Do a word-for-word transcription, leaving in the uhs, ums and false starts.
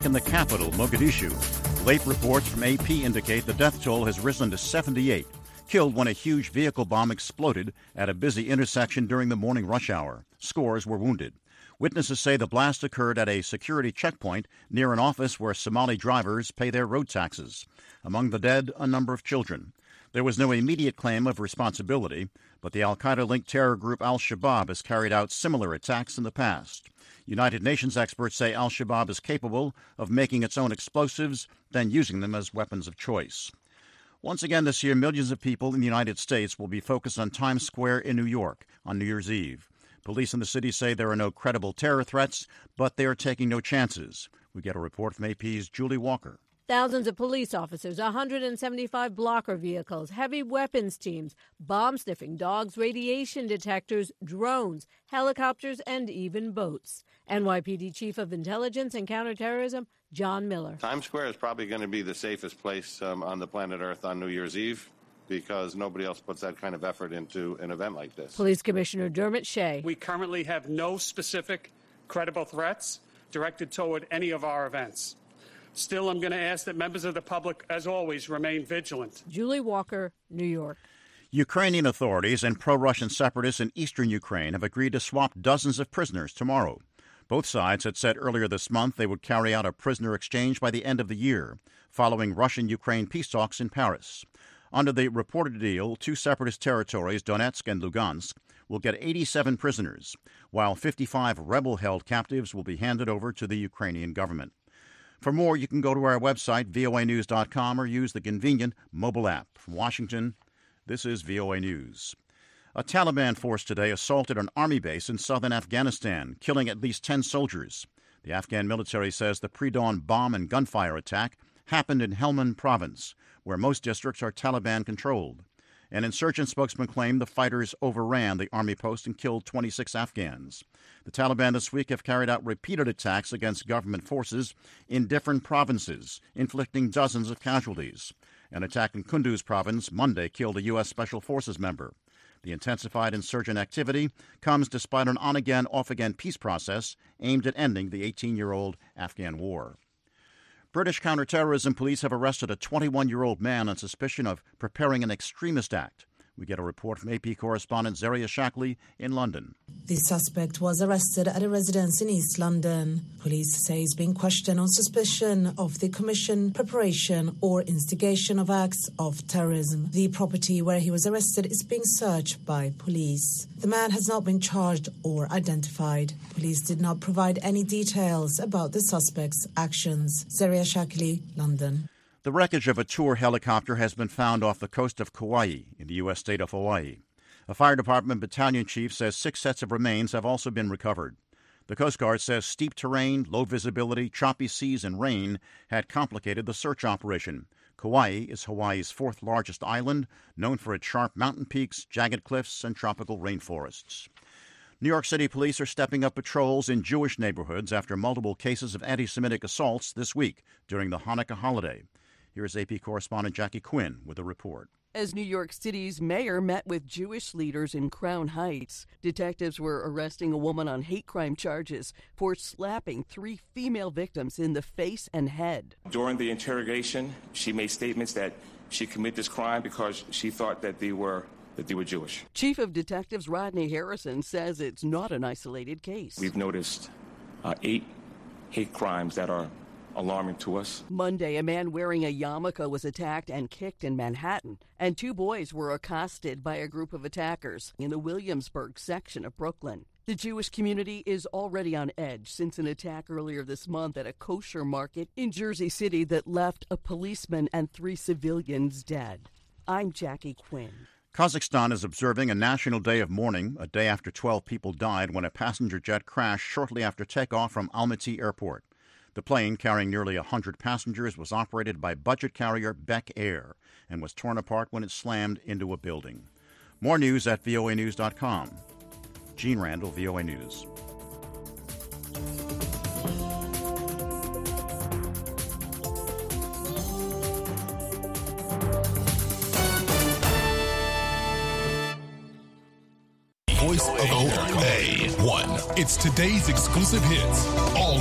in the capital, Mogadishu. Late reports from A P indicate the death toll has risen to seventy-eight, killed when a huge vehicle bomb exploded at a busy intersection during the morning rush hour. Scores were wounded. Witnesses say the blast occurred at a security checkpoint near an office where Somali drivers pay their road taxes. Among the dead, a number of children. There was no immediate claim of responsibility, but the al-Qaeda-linked terror group al-Shabaab has carried out similar attacks in the past. United Nations experts say al-Shabaab is capable of making its own explosives, then using them as weapons of choice. Once again this year, millions of people in the United States will be focused on Times Square in New York on New Year's Eve. Police in the city say there are no credible terror threats, but they are taking no chances. We get a report from A P's Julie Walker. Thousands of police officers, one hundred seventy-five blocker vehicles, heavy weapons teams, bomb-sniffing dogs, radiation detectors, drones, helicopters, and even boats. N Y P D Chief of Intelligence and Counterterrorism, John Miller. Times Square is probably going to be the safest place um, on the planet Earth on New Year's Eve, because nobody else puts that kind of effort into an event like this. Police Commissioner Dermot Shea. We currently have no specific credible threats directed toward any of our events. Still, I'm going to ask that members of the public, as always, remain vigilant. Julie Walker, New York. Ukrainian authorities and pro-Russian separatists in eastern Ukraine have agreed to swap dozens of prisoners tomorrow. Both sides had said earlier this month they would carry out a prisoner exchange by the end of the year, following Russian-Ukraine peace talks in Paris. Under the reported deal, two separatist territories, Donetsk and Lugansk, will get eighty-seven prisoners, while fifty-five rebel-held captives will be handed over to the Ukrainian government. For more, you can go to our website, V O A news dot com, or use the convenient mobile app. From Washington, this is V O A News. A Taliban force today assaulted an army base in southern Afghanistan, killing at least ten soldiers. The Afghan military says the pre-dawn bomb and gunfire attack happened in Helmand province, where most districts are Taliban-controlled. An insurgent spokesman claimed the fighters overran the army post and killed twenty-six Afghans. The Taliban this week have carried out repeated attacks against government forces in different provinces, inflicting dozens of casualties. An attack in Kunduz province Monday killed a U S Special Forces member. The intensified insurgent activity comes despite an on-again, off-again peace process aimed at ending the eighteen-year-old Afghan war. British counterterrorism police have arrested a twenty-one-year-old man on suspicion of preparing an extremist act. We get a report from A P correspondent Zaria Shackley in London. The suspect was arrested at a residence in East London. Police say he's being questioned on suspicion of the commission, preparation or instigation of acts of terrorism. The property where he was arrested is being searched by police. The man has not been charged or identified. Police did not provide any details about the suspect's actions. Zaria Shackley, London. The wreckage of a tour helicopter has been found off the coast of Kauai in the U S state of Hawaii. A fire department battalion chief says six sets of remains have also been recovered. The Coast Guard says steep terrain, low visibility, choppy seas, and rain had complicated the search operation. Kauai is Hawaii's fourth largest island, known for its sharp mountain peaks, jagged cliffs, and tropical rainforests. New York City police are stepping up patrols in Jewish neighborhoods after multiple cases of anti-Semitic assaults this week during the Hanukkah holiday. Here's A P correspondent Jackie Quinn with a report. As New York City's mayor met with Jewish leaders in Crown Heights, detectives were arresting a woman on hate crime charges for slapping three female victims in the face and head. During the interrogation, she made statements that she committed this crime because she thought that they were that they were Jewish. Chief of Detectives Rodney Harrison says it's not an isolated case. We've noticed uh, eight hate crimes that are alarming to us. Monday, a man wearing a yarmulke was attacked and kicked in Manhattan, and two boys were accosted by a group of attackers in the Williamsburg section of Brooklyn. The Jewish community is already on edge since an attack earlier this month at a kosher market in Jersey City that left a policeman and three civilians dead. I'm Jackie Quinn. Kazakhstan is observing a national day of mourning, a day after twelve people died when a passenger jet crashed shortly after takeoff from Almaty Airport. The plane, carrying nearly one hundred passengers, was operated by budget carrier Beck Air and was torn apart when it slammed into a building. More news at V O A news dot com. Gene Randall, V O A News. Voice of O A one. It's today's exclusive hits. All